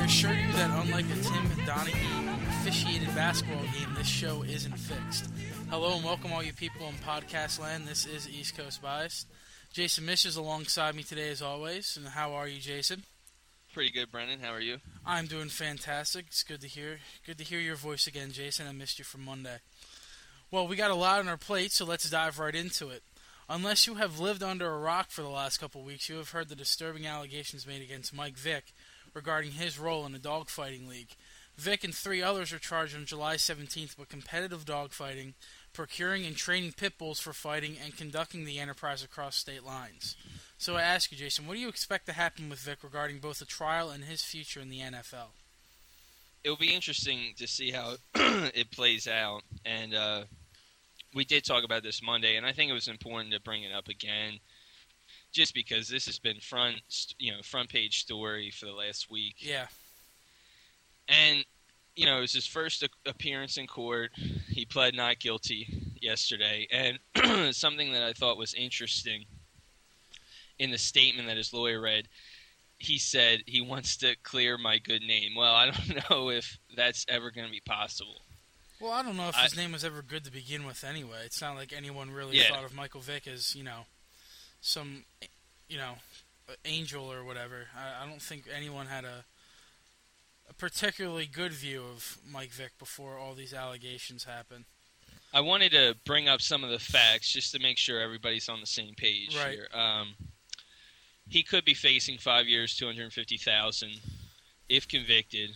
assure you that unlike a Tim Donaghy officiated basketball game, this show isn't fixed. Hello and welcome all you people in podcast land. This is East Coast Biased. Jason Mish is alongside me today as always. And how are you, Jason? Pretty good, Brennan. How are you? I'm doing fantastic. It's good to hear. Good to hear your voice again, Jason. I missed you from Monday. Well, we got a lot on our plate, so let's dive right into it. Unless you have lived under a rock for the last couple weeks, you have heard the disturbing allegations made against Mike Vick regarding his role in a dogfighting league. Vick and 3 others are charged on July 17th with competitive dogfighting, procuring and training pit bulls for fighting, and conducting the enterprise across state lines. So I ask you, Jason, what do you expect to happen with Vick regarding both the trial and his future in the NFL? It'll be interesting to see how it plays out, and we did talk about this Monday, and I think it was important to bring it up again, just because this has been front page story for the last week. Yeah. And it was his first appearance in court. He pled not guilty yesterday, and something that I thought was interesting in the statement that his lawyer read, he said he wants to clear my good name. Well, I don't know if that's ever going to be possible. Well, I don't know if his name was ever good to begin with anyway. It's not like anyone really thought of Michael Vick as, some, angel or whatever. I don't think anyone had a particularly good view of Mike Vick before all these allegations happened. I wanted to bring up some of the facts just to make sure everybody's on the same page here. He could be facing 5 years, $250,000 if convicted.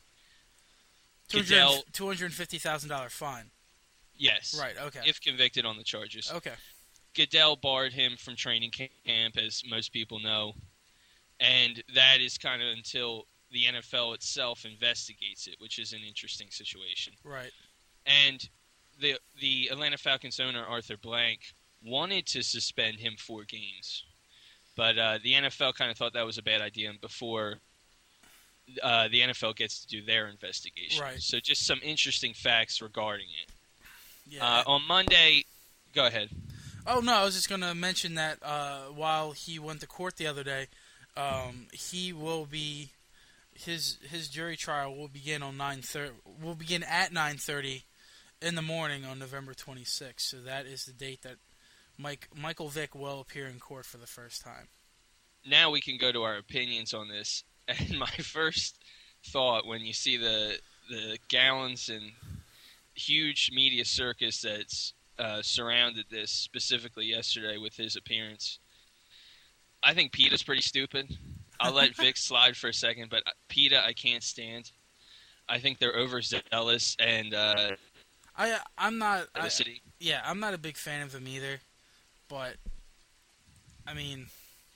$250,000 fine. Yes. Right, okay. If convicted on the charges. Okay. Goodell barred him from training camp, as most people know. And that is kind of until the NFL itself investigates it, which is an interesting situation. Right. And the Atlanta Falcons owner, Arthur Blank, wanted to suspend him 4 games. But the NFL kind of thought that was a bad idea before the NFL gets to do their investigation. Right. So just some interesting facts regarding it. Yeah. On Monday, go ahead. Oh, no, I was just going to mention that while he went to court the other day, he will be his jury trial will begin on 9:30. Will begin at 9:30 in the morning on November 26th. So that is the date that Michael Vick will appear in court for the first time. Now we can go to our opinions on this. And my first thought when you see the gallons and huge media circus that's surrounded this, specifically yesterday with his appearance, I think PETA's pretty stupid. I'll let Vic slide for a second, but PETA I can't stand. I think they're overzealous and I'm not publicity. I'm not a big fan of them either, but I mean,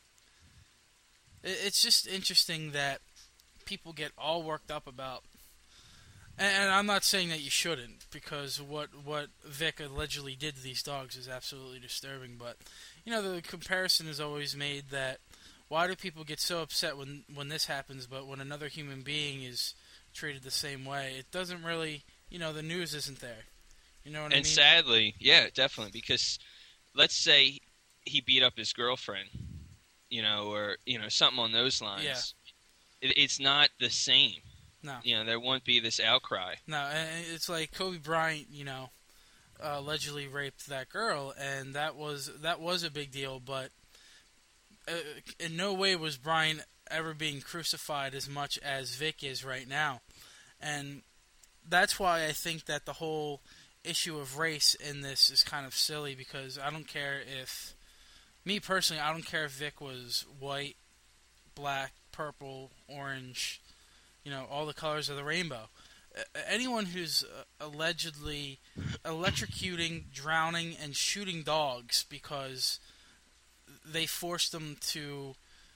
it's just interesting that people get all worked up about, and I'm not saying that you shouldn't, because what Vic allegedly did to these dogs is absolutely disturbing, but the comparison is always made that why do people get so upset when this happens, but when another human being is treated the same way, it doesn't really, the news isn't there. You know what I mean? And sadly, yeah, definitely, because let's say he beat up his girlfriend, or something on those lines. Yeah. It's not the same. No. There won't be this outcry. No, and it's like Kobe Bryant, allegedly raped that girl, and that was a big deal, but in no way was Bryant ever being crucified as much as Vic is right now. And that's why I think that the whole issue of race in this is kind of silly, because I don't care if, me personally, I don't care if Vic was white, black, purple, orange, all the colors of the rainbow. Anyone who's allegedly electrocuting, drowning, and shooting dogs because they forced them to,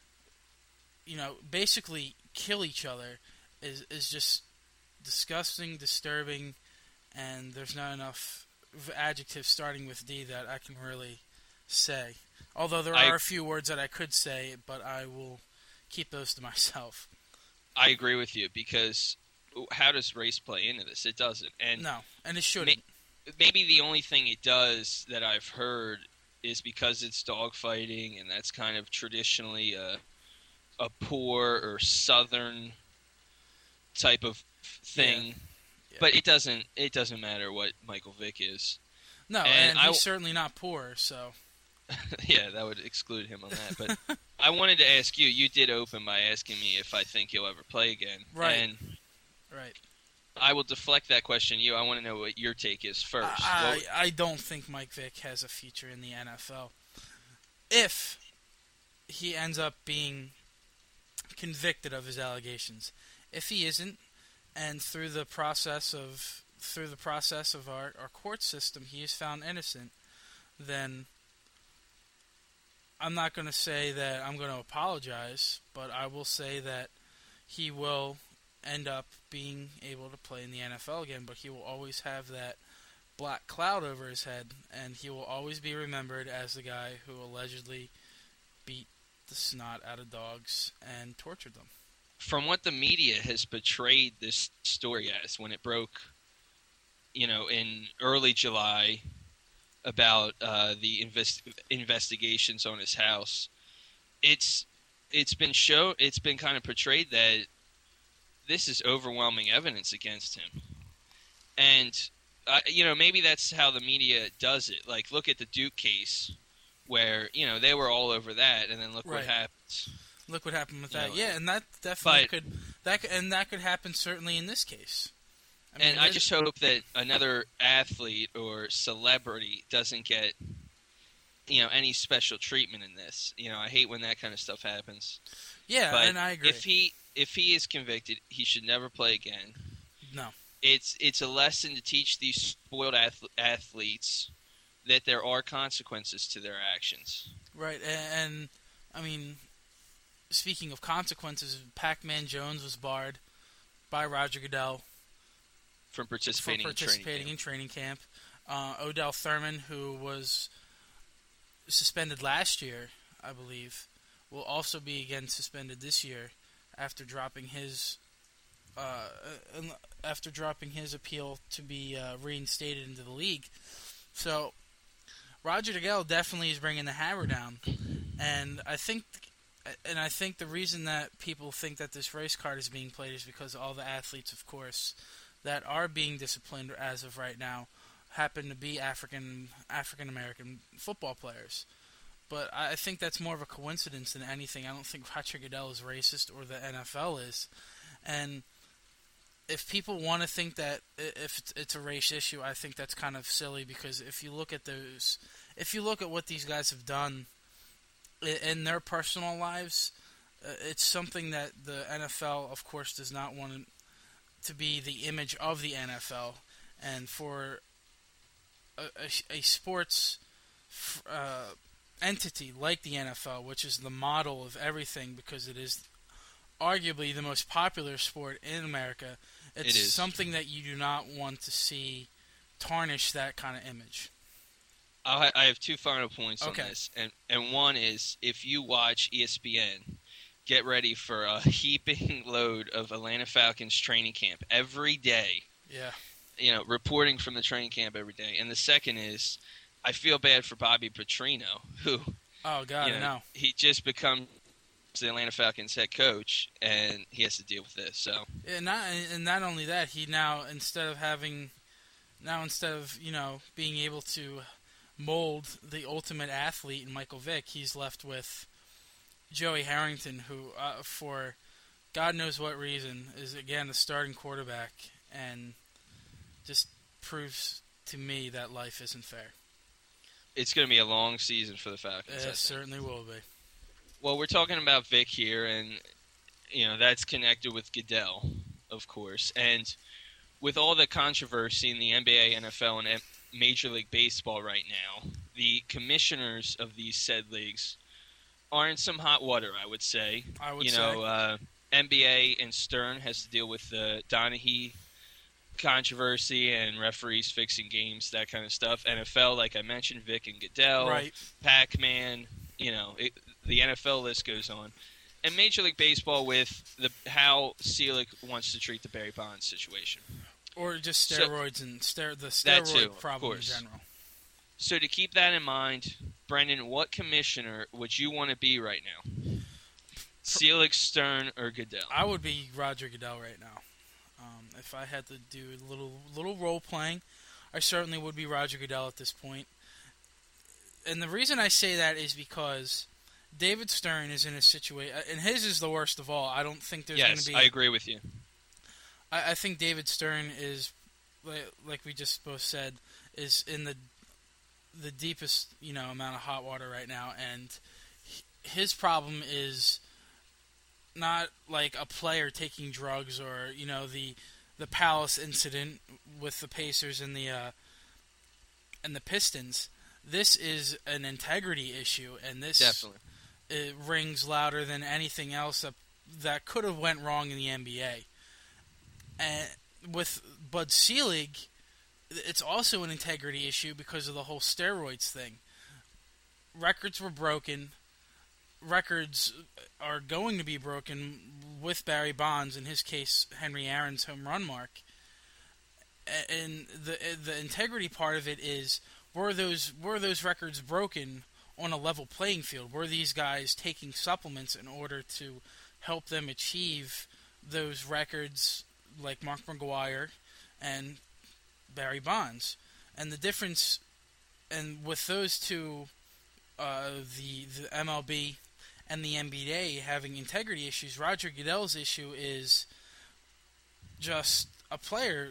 basically kill each other is just disgusting, disturbing, and there's not enough adjectives starting with D that I can really say. Although there are a few words that I could say, but I will keep those to myself. I agree with you, because how does race play into this? It doesn't. And no, and it shouldn't. Maybe the only thing it does that I've heard is because it's dogfighting, and that's kind of traditionally a poor or southern type of thing. Yeah. Yeah. But it doesn't matter what Michael Vick is. No, and he's certainly not poor, so. Yeah, that would exclude him on that. But I wanted to ask you. You did open by asking me if I think he'll ever play again. Right. And right. I will deflect that question to you. I want to know what your take is first. I don't think Mike Vick has a future in the NFL. If he ends up being convicted of his allegations. If he isn't, and through the process of our court system he is found innocent, then I'm not going to say that I'm going to apologize, but I will say that he will end up being able to play in the NFL again, but he will always have that black cloud over his head, and he will always be remembered as the guy who allegedly beat the snot out of dogs and tortured them. From what the media has portrayed this story as when it broke, in early July about the investigations on his house, it's been kind of portrayed that this is overwhelming evidence against him, and maybe that's how the media does it. Like, look at the Duke case, where they were all over that, and then look what happens. Look what happened with that. Yeah, and that definitely could happen certainly in this case. I just hope that another athlete or celebrity doesn't get any special treatment in this. I hate when that kind of stuff happens. Yeah, but and I agree. If he is convicted, he should never play again. No. It's a lesson to teach these spoiled athletes that there are consequences to their actions. Right, and I mean, speaking of consequences, Pac-Man Jones was barred by Roger Goodell from participating in training camp. Odell Thurman, who was suspended last year, I believe, will also be again suspended this year after dropping his appeal to be reinstated into the league. So Roger Goodell definitely is bringing the hammer down, and I think the reason that people think that this race card is being played is because all the athletes, of course, that are being disciplined as of right now happen to be African American football players. But I think that's more of a coincidence than anything. I don't think Roger Goodell is racist, or the NFL is. And if people want to think that if it's a race issue, I think that's kind of silly, because if you look at what these guys have done in their personal lives, it's something that the NFL, of course, does not want to be the image of the NFL, and for a sports entity like the NFL, which is the model of everything because it is arguably the most popular sport in America, it's something that you do not want to see tarnish that kind of image. I have two final points on this, and one is, if you watch ESPN, get ready for a heaping load of Atlanta Falcons training camp every day. Yeah. Reporting from the training camp every day. And the second is, I feel bad for Bobby Petrino, who, no. he just becomes the Atlanta Falcons head coach, and he has to deal with this. So, not only that, he instead of being able to mold the ultimate athlete in Michael Vick, he's left with Joey Harrington, who, for God knows what reason, is again a starting quarterback, and just proves to me that life isn't fair. It's going to be a long season for the Falcons. It certainly will be. Well, we're talking about Vick here, and that's connected with Goodell, of course. And with all the controversy in the NBA, NFL, and Major League Baseball right now, the commissioners of these said leagues are in some hot water, I would say. NBA and Stern has to deal with the Donaghy controversy and referees fixing games, that kind of stuff. NFL, like I mentioned, Vick and Goodell, right. Pac-Man, the NFL list goes on. And Major League Baseball with how Selig wants to treat the Barry Bonds situation. Or just steroids and the steroid problem in general. So to keep that in mind, Brendan, what commissioner would you want to be right now? Selig, Stern, or Goodell? I would be Roger Goodell right now. If I had to do a little role playing, I certainly would be Roger Goodell at this point. And the reason I say that is because David Stern is in a situation, and his is the worst of all. I don't think there's going to be. Yes, I agree with you. I think David Stern is, like we just both said, is in the deepest amount of hot water right now, and his problem is not like a player taking drugs or the Palace incident with the Pacers and the Pistons. This is an integrity issue, and this Definitely. It rings louder than anything else that could have went wrong in the NBA. And with Bud Selig, it's also an integrity issue because of the whole steroids thing. Records were broken. Records are going to be broken with Barry Bonds, in his case, Henry Aaron's home run mark. And the integrity part of it is, were those records broken on a level playing field? Were these guys taking supplements in order to help them achieve those records, like Mark McGwire and Barry Bonds? And the difference, and with those two, the MLB and the NBA having integrity issues, Roger Goodell's issue is just a player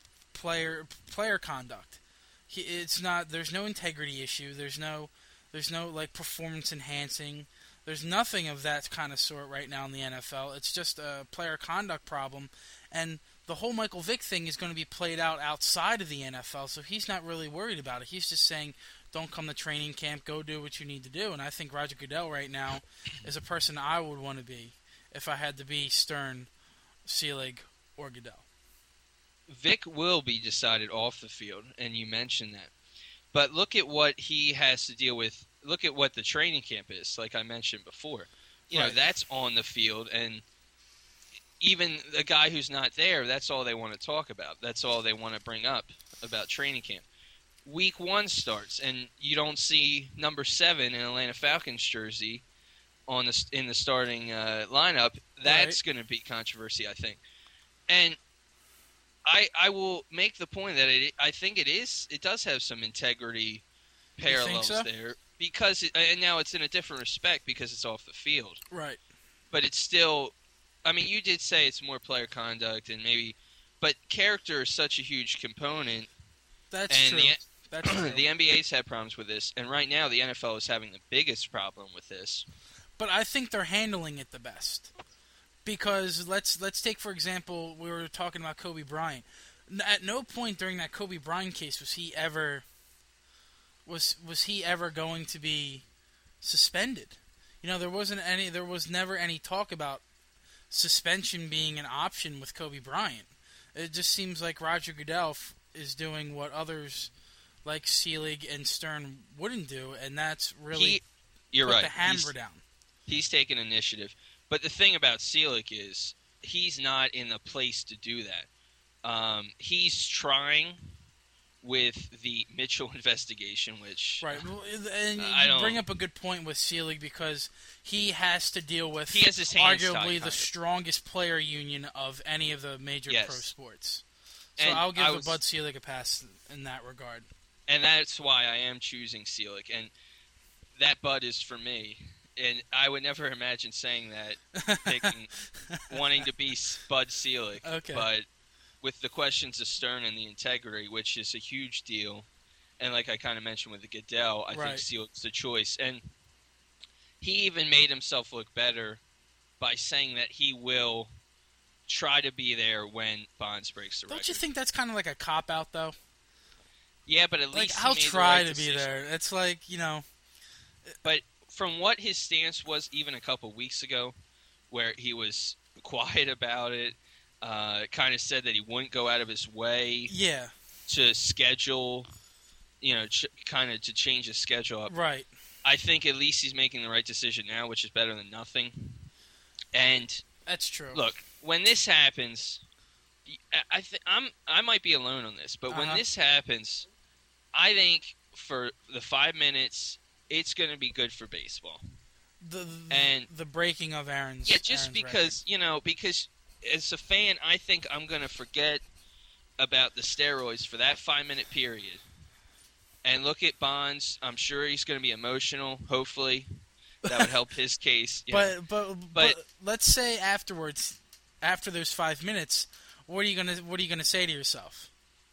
conduct. There's no integrity issue. There's no like performance enhancing. There's nothing of that kind of sort right now in the NFL. It's just a player conduct problem, and the whole Michael Vick thing is going to be played out outside of the NFL, so he's not really worried about it. He's just saying, don't come to training camp, go do what you need to do. And I think Roger Goodell right now is a person I would want to be if I had to be Stern, Selig, or Goodell. Vic will be decided off the field, and you mentioned that. But look at what he has to deal with. Look at what the training camp is, like I mentioned before. You know, that's on the field, and even the guy who's not there, that's all they want to talk about. That's all they want to bring up about training camp. Week 1 starts, and you don't see number 7 in Atlanta Falcons jersey in the starting lineup. That's going to be controversy, I think. And I will make the point that I think it does have some integrity parallels there, because and now it's in a different respect because it's off the field. Right. But it's still, I mean, you did say it's more player conduct and but character is such a huge component. That's true. That's true. The NBA's had problems with this, and right now the NFL is having the biggest problem with this. But I think they're handling it the best. Because let's take, for example, we were talking about Kobe Bryant. At no point during that Kobe Bryant case was he ever going to be suspended. There was never any talk about suspension being an option with Kobe Bryant. It just seems like Roger Goodell is doing what others like Selig and Stern wouldn't do, and that's really the hammer down. He's taken initiative. But the thing about Selig is he's not in the place to do that. He's trying with the Mitchell investigation, which and you bring up a good point with Selig because he has to deal with he has his hands arguably the strongest player union of any of the major pro sports. So and I'll give Bud Selig a pass in that regard. And that's why I am choosing Selig, and that Bud is for me. And I would never imagine saying that, wanting to be Bud Selig. Okay. But with the questions of Stern and the integrity, which is a huge deal, and like I kind of mentioned with the Goodell, I think Selig's the choice. And he even made himself look better by saying that he will try to be there when Bonds breaks the record. Don't you think that's kind of like a cop-out, though? Yeah, but at least I'll try to be there. It's like, But from what his stance was even a couple weeks ago, where he was quiet about it, kind of said that he wouldn't go out of his way to schedule, kind of to change his schedule up. Right. I think at least he's making the right decision now, which is better than nothing. And that's true. Look, when this happens, I might be alone on this, but when this happens, I think for the 5 minutes, it's going to be good for baseball. The breaking of Aaron's. Yeah, just because record. because as a fan, I think I'm going to forget about the steroids for that 5-minute period and look at Bonds. I'm sure he's going to be emotional. Hopefully, that would help his case. But let's say afterwards, after those 5 minutes, what are you gonna say to yourself?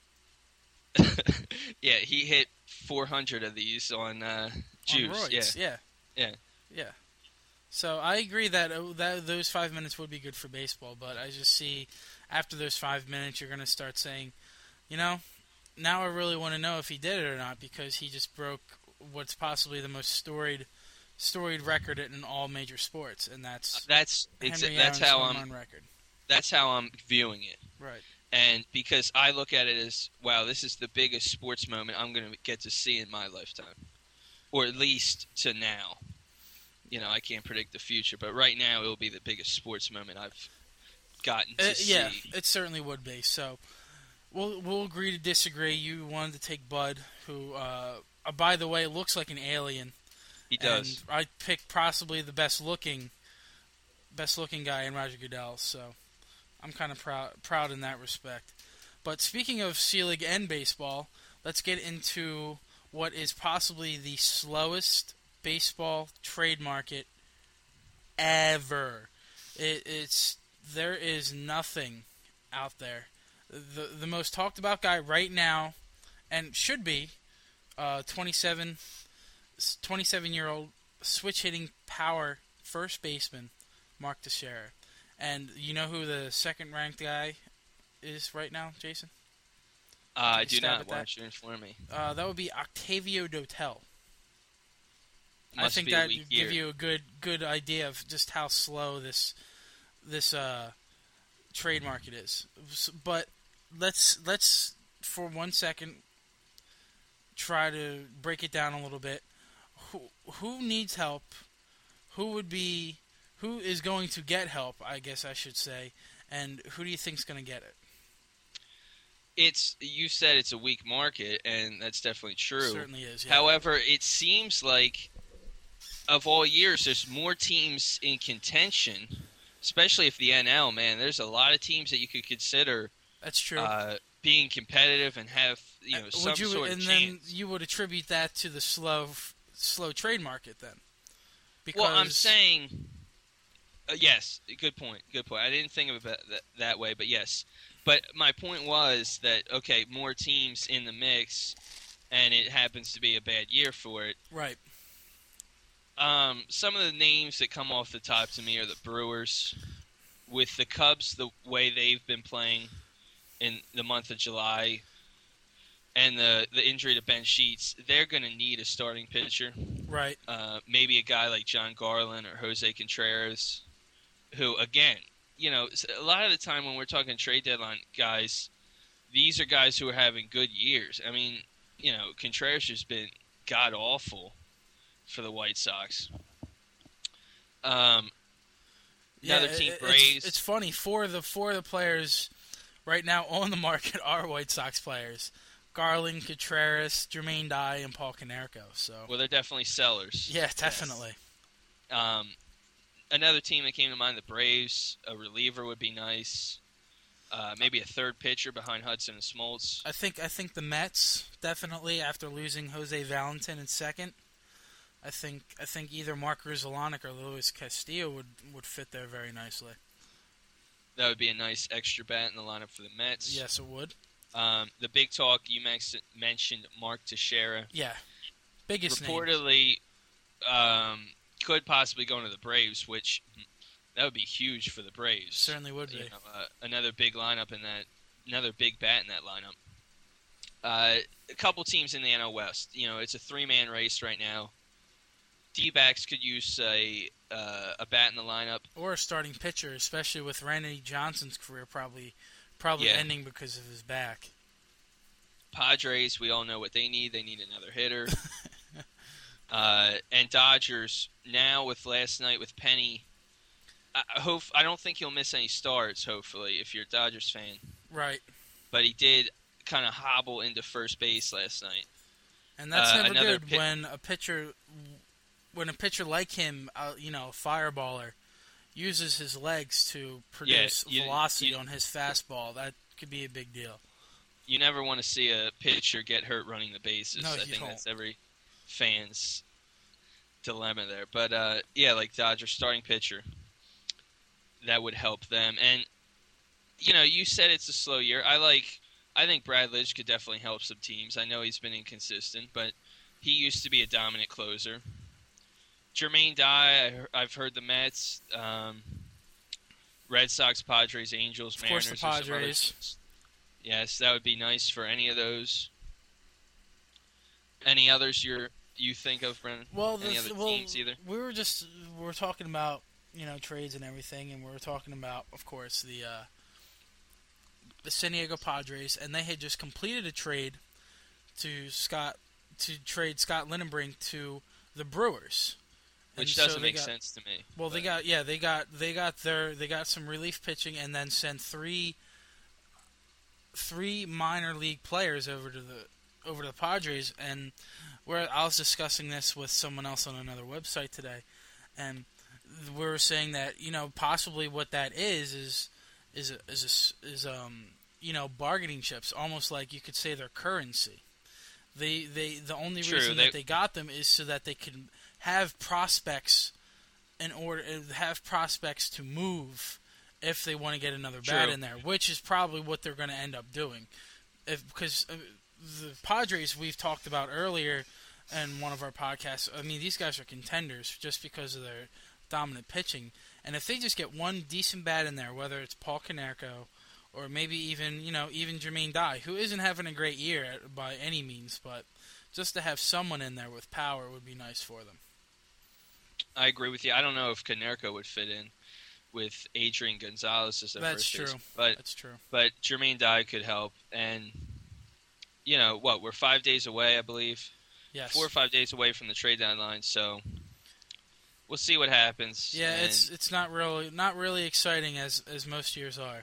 Yeah, he hit 400 of these on juice. On roids. Yeah. So I agree that those 5 minutes would be good for baseball, but I just see after those 5 minutes you're gonna start saying, now I really want to know if he did it or not, because he just broke what's possibly the most storied record in all major sports, and that's Henry Aaron's home run record. That's how I'm viewing it. Right. And because I look at it as, wow, this is the biggest sports moment I'm going to get to see in my lifetime, or at least to now. I can't predict the future, but right now it will be the biggest sports moment I've gotten to see. Yeah, it certainly would be. So we'll agree to disagree. You wanted to take Bud, who, by the way, looks like an alien. He does. And I picked possibly the best looking guy in Roger Goodell, so I'm kind of proud in that respect. But speaking of C-League and baseball, let's get into what is possibly the slowest baseball trade market ever. There is nothing out there. The most talked about guy right now, and should be, 27-year-old switch hitting power first baseman Mark Teixeira. And you know who the second ranked guy is right now, Jason? I do not. Why don't you inform me? That would be Octavio Dotel. I think that would give you a good idea of just how slow this trade market is. But let's for 1 second try to break it down a little bit. Who needs help? Who is going to get help, I guess I should say, and who do you think is going to get it? You said it's a weak market, and that's definitely true. It certainly is. Yeah. However, it seems like of all years, there's more teams in contention, especially if the NL, man. There's a lot of teams that you could consider. That's true. Being competitive and have some sort of chance. And then you would attribute that to the slow trade market, then. Because well, I'm saying, yes, good point. I didn't think of it that way, but yes. But my point was that, okay, more teams in the mix, and it happens to be a bad year for it. Right. Some of the names that come off the top to me are the Brewers. With the Cubs, the way they've been playing in the month of July, and the injury to Ben Sheets, they're going to need a starting pitcher. Right. Maybe a guy like John Garland or Jose Contreras, who, again, a lot of the time when we're talking trade deadline guys, these are guys who are having good years. I mean, Contreras has been god-awful for the White Sox. Another team, Braves. It's funny. Four of the players right now on the market are White Sox players. Garland, Contreras, Jermaine Dye, and Paul Konerko. So, well, they're definitely sellers. Yeah, definitely. Yes. Another team that came to mind, the Braves. A reliever would be nice. Maybe a third pitcher behind Hudson and Smoltz. I think the Mets, definitely, after losing Jose Valentin in second. I think either Mark Grudzielanek or Luis Castillo would fit there very nicely. That would be a nice extra bat in the lineup for the Mets. Yes, it would. The big talk, you mentioned Mark Teixeira. Yeah, biggest reportedly could possibly go into the Braves, which that would be huge for the Braves. Certainly would be. Another big lineup another big bat in that lineup. A couple teams in the NL West. It's a 3-man race right now. D-backs could use a bat in the lineup, or a starting pitcher, especially with Randy Johnson's career probably ending because of his back. Padres, we all know what they need. They need another hitter. And Dodgers, now with last night with Penny, I don't think he'll miss any starts, hopefully, if you're a Dodgers fan. Right. But he did kind of hobble into first base last night. And that's never good when a pitcher like him, fireballer, uses his legs to produce velocity on his fastball, that could be a big deal. You never want to see a pitcher get hurt running the bases. No, I you think don't. that's every fan's dilemma there. But yeah, like Dodgers starting pitcher, that would help them. And you said it's a slow year. I think Brad Lidge could definitely help some teams. I know he's been inconsistent, but he used to be a dominant closer. Jermaine Dye, I've heard the Mets, Red Sox, Padres, Angels, Mariners. Of course, the Padres. Yes, that would be nice for any of those. Any others you think of, Brennan? Well, any other teams either? We're talking about trades and everything, and we were talking about, of course, the San Diego Padres, and they had just completed a trade to trade Scott Lindenbrink to the Brewers, which doesn't make sense to me. Well, they got some relief pitching, and then sent three minor league players over to the Padres. And where I was discussing this with someone else on another website today, and we were saying that possibly what that is bargaining chips, almost like you could say their currency. The only reason that they got them is so that they can have prospects to move if they want to get another bat in there, which is probably what they're going to end up doing. Because the Padres, we've talked about earlier in one of our podcasts, I mean, these guys are contenders just because of their dominant pitching. And if they just get one decent bat in there, whether it's Paul Konerko or maybe even Jermaine Dye, who isn't having a great year by any means, but just to have someone in there with power would be nice for them. I agree with you. I don't know if Konerko would fit in with Adrian Gonzalez as their first baseman. That's true. But Jermaine Dye could help. And, we're 5 days away, I believe. Yes. 4 or 5 days away from the trade deadline, so we'll see what happens. Yeah, it's not really exciting as most years are.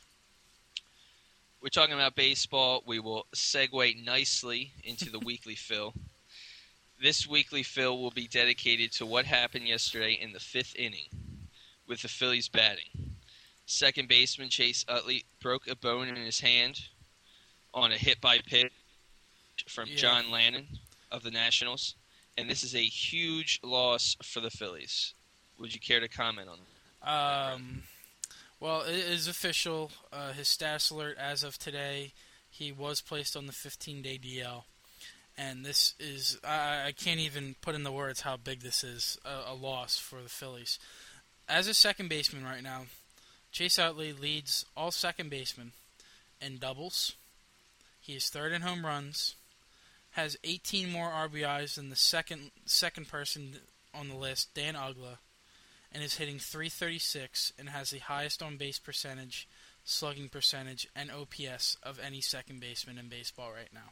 We're talking about baseball. We will segue nicely into the weekly fill. This weekly fill will be dedicated to what happened yesterday in the 5th inning with the Phillies batting. Second baseman Chase Utley broke a bone in his hand on a hit by pitch from John Lannon of the Nationals, and this is a huge loss for the Phillies. Would you care to comment on that? Well, it is official. His stats alert as of today, he was placed on the 15-day DL. And this is, I can't even put in the words how big this is, a loss for the Phillies. As a second baseman right now, Chase Utley leads all second basemen in doubles. He is third in home runs, has 18 more RBIs than the second person on the list, Dan Uggla, and is hitting .336 and has the highest on-base percentage, slugging percentage, and OPS of any second baseman in baseball right now.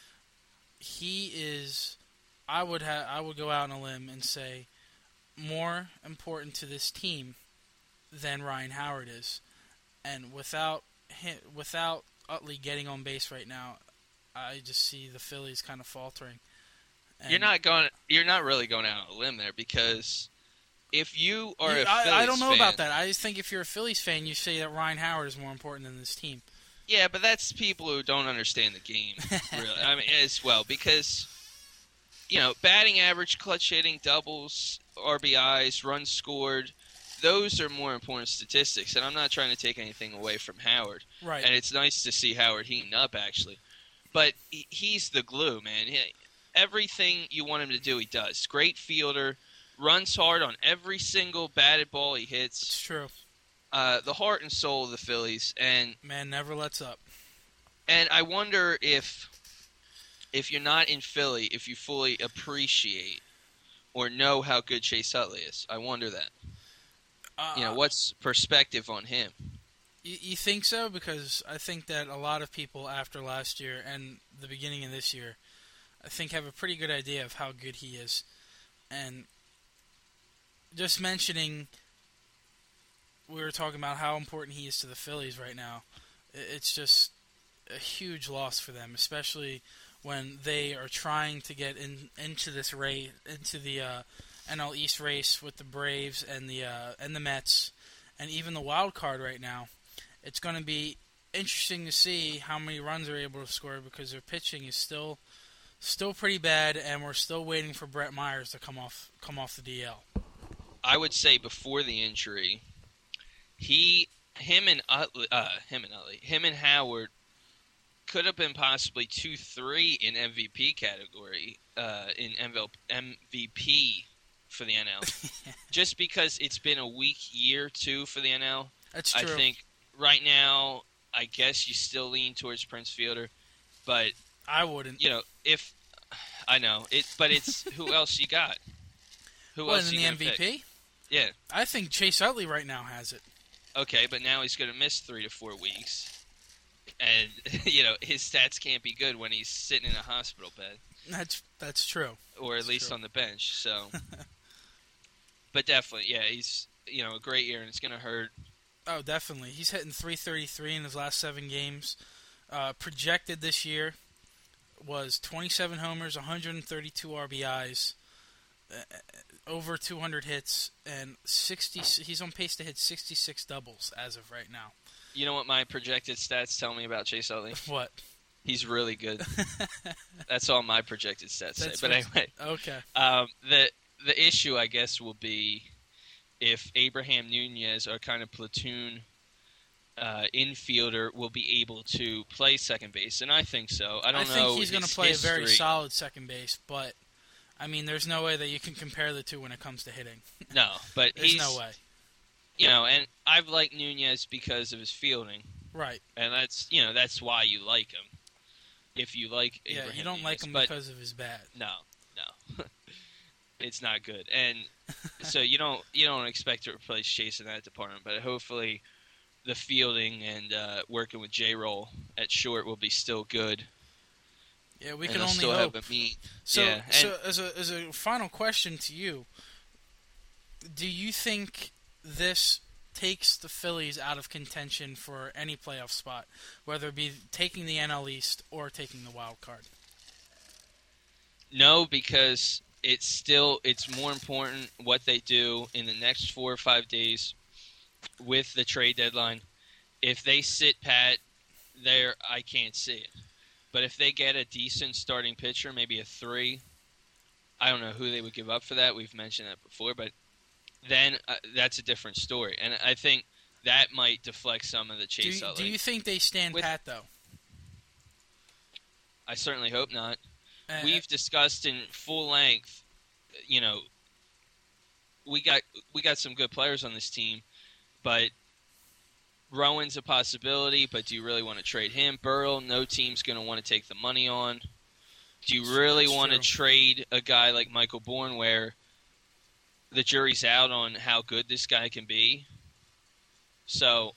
He is, I would go out on a limb and say, more important to this team than Ryan Howard is. And without Utley getting on base right now, I just see the Phillies kind of faltering. And you're not really going out on a limb there, because if you are a Phillies I don't know fan, about that. I just think if you're a Phillies fan, you say that Ryan Howard is more important than this team. Yeah, but that's people who don't understand the game, really. I mean, as well, because, batting average, clutch hitting, doubles, RBIs, runs scored, those are more important statistics, and I'm not trying to take anything away from Howard. Right. And it's nice to see Howard heating up, actually. But he's the glue, man. Everything you want him to do, he does. Great fielder, runs hard on every single batted ball he hits. It's true. The heart and soul of the Phillies, and man never lets up. And I wonder if you're not in Philly, if you fully appreciate or know how good Chase Utley is. I wonder that. What's perspective on him? You think so? Because I think that a lot of people after last year and the beginning of this year, I think have a pretty good idea of how good he is. And just mentioning, we were talking about how important he is to the Phillies right now. It's just a huge loss for them, especially when they are trying to get into this race, into the NL East race with the Braves and the Mets, and even the wild card right now. It's going to be interesting to see how many runs they're able to score because their pitching is still pretty bad, and we're still waiting for Brett Myers to come off the DL. I would say before the injury, him and Howard could have been possibly 2-3 in MVP category, in MVP for the NL. Just because it's been a weak year, too, for the NL. That's true. I think right now, I guess you still lean towards Prince Fielder, but I wouldn't. If I know it, but it's who else you got? Who else in you the MVP? Pick? Yeah. I think Chase Utley right now has it. Okay, but now he's going to miss 3 to 4 weeks. And, his stats can't be good when he's sitting in a hospital bed. That's true. Or at least on the bench, so. But definitely, yeah, he's, a great year, and it's going to hurt. Oh, definitely. He's hitting .333 in his last 7 games. Projected this year was 27 homers, 132 RBIs, over 200 hits, and 60. He's on pace to hit 66 doubles as of right now. You know what my projected stats tell me about Chase Utley? What? He's really good. That's all my projected stats say. But anyway. Okay. The issue, I guess, will be if Abraham Nunez, our kind of platoon infielder, will be able to play second base. And I think so. I think he's going to play a very solid second base, but, I mean, there's no way that you can compare the two when it comes to hitting. No, but there's no way. And I've liked Nunez because of his fielding. Right. And that's why you like him. If you like Abraham you don't Nunez. like him because of his bat. No. It's not good. And so you don't expect to replace Chase in that department, but hopefully the fielding and working with J-Roll at short will be still good. Yeah, we can only hope. So as a final question to you, do you think this takes the Phillies out of contention for any playoff spot, whether it be taking the NL East or taking the wild card? No, because it's more important what they do in the next 4 or 5 days with the trade deadline. If they sit pat there, I can't see it. But if they get a decent starting pitcher, maybe a 3, I don't know who they would give up for that. We've mentioned that before, but then that's a different story. And I think that might deflect some of the Chase Utley. Do you think they stand pat, though? I certainly hope not. We've discussed in full length, we got some good players on this team, but Rowan's a possibility, but do you really want to trade him? Burrell, no team's going to want to take the money on. Do you really want to trade a guy like Michael Bourne where the jury's out on how good this guy can be? So,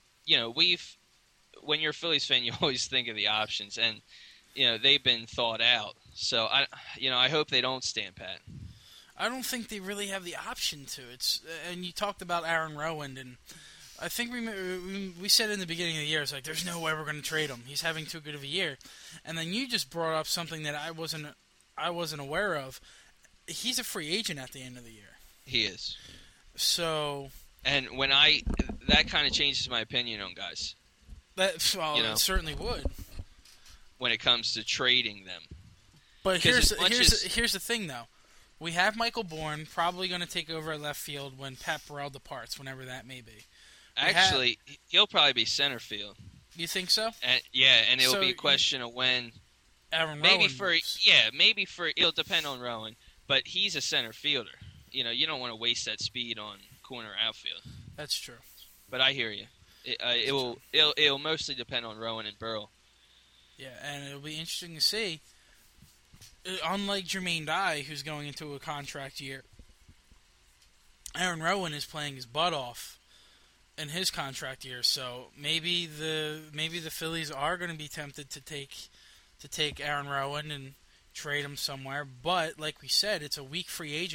when you're a Phillies fan, you always think of the options, and, they've been thought out. So, I hope they don't stand pat. I don't think they really have the option to. And you talked about Aaron Rowan, and I think we said in the beginning of the year, it's like, there's no way we're going to trade him. He's having too good of a year. And then you just brought up something that I wasn't aware of. He's a free agent at the end of the year. He is. So. And that kind of changes my opinion on guys. It certainly would. When it comes to trading them. But here's the thing, though. We have Michael Bourne probably going to take over at left field when Pat Burrell departs, whenever that may be. Actually, he'll probably be center field. You think so? And it'll be a question of when. Aaron maybe Rowan it'll depend on Rowan, but he's a center fielder. You don't want to waste that speed on corner outfield. That's true. But I hear you. It'll mostly depend on Rowan and Burrell. Yeah, and it'll be interesting to see. Unlike Jermaine Dye, who's going into a contract year, Aaron Rowan is playing his butt off in his contract year. So maybe the Phillies are going to be tempted to take Aaron Rowan and trade him somewhere. But like we said, it's a weak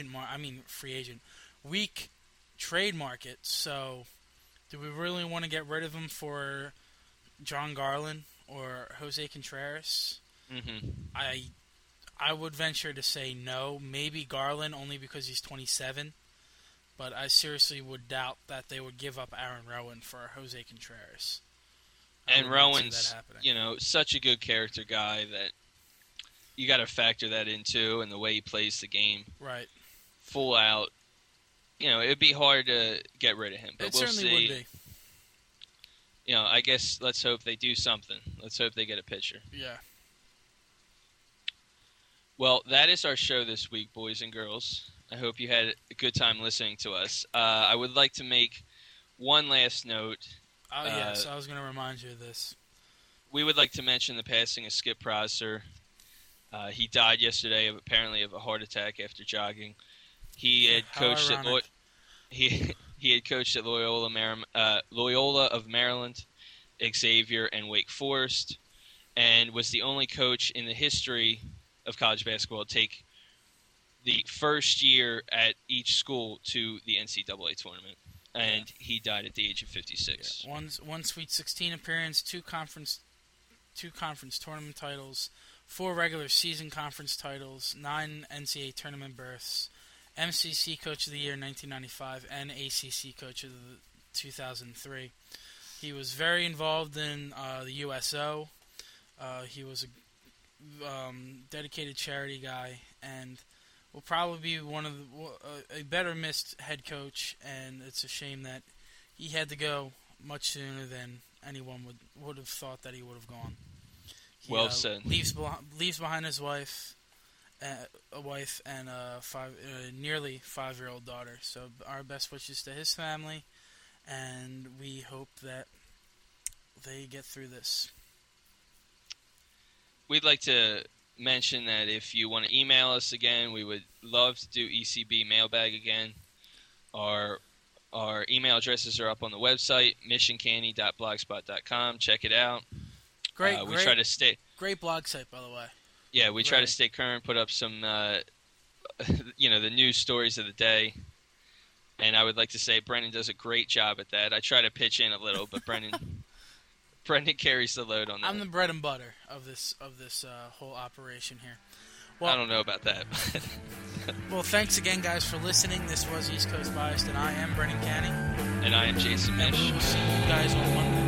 weak trade market. So do we really want to get rid of him for John Garland or Jose Contreras? Mm-hmm. I would venture to say no. Maybe Garland, only because he's 27. But I seriously would doubt that they would give up Aaron Rowan for Jose Contreras. And Rowan's, such a good character guy that you got to factor that in too, and the way he plays the game. Right. Full out. It'd be hard to get rid of him, but we'll certainly see. Would be. I guess let's hope they do something. Let's hope they get a pitcher. Yeah. Well, that is our show this week, boys and girls. I hope you had a good time listening to us. I would like to make one last note. Oh, yes. I was going to remind you of this. We would like to mention the passing of Skip Prosser. He died yesterday, apparently of a heart attack after jogging. He had coached at he had coached at Loyola of Maryland, Xavier, and Wake Forest, and was the only coach in the history of college basketball to take the first year at each school to the NCAA tournament. And he died at the age of 56. Yeah. One Sweet 16 appearance, two conference tournament titles, 4 regular season conference titles, 9 NCAA tournament berths, MCC Coach of the Year 1995, and ACC Coach of the 2003. He was very involved in the USO. He was a dedicated charity guy, and will probably be one of a better missed head coach. And it's a shame that he had to go much sooner than anyone would have thought that he would have gone. He, well said. Leaves behind his wife, a wife, and a nearly 5-year-old daughter. So our best wishes to his family, and we hope that they get through this. We'd like to mention that if you want to email us again, we would love to do ECB mailbag again. Our email addresses are up on the website, missioncanny.blogspot.com. Check it out. Great blog site, by the way. Yeah, we try to stay current, put up some, the news stories of the day. And I would like to say Brendan does a great job at that. I try to pitch in a little, but Brendan carries the load on that. I'm the bread and butter of this whole operation here. Well, I don't know about that. Well, thanks again, guys, for listening. This was East Coast Biased, and I am Brendan Canning. And I am Jason Mish. And we will see you guys on Monday.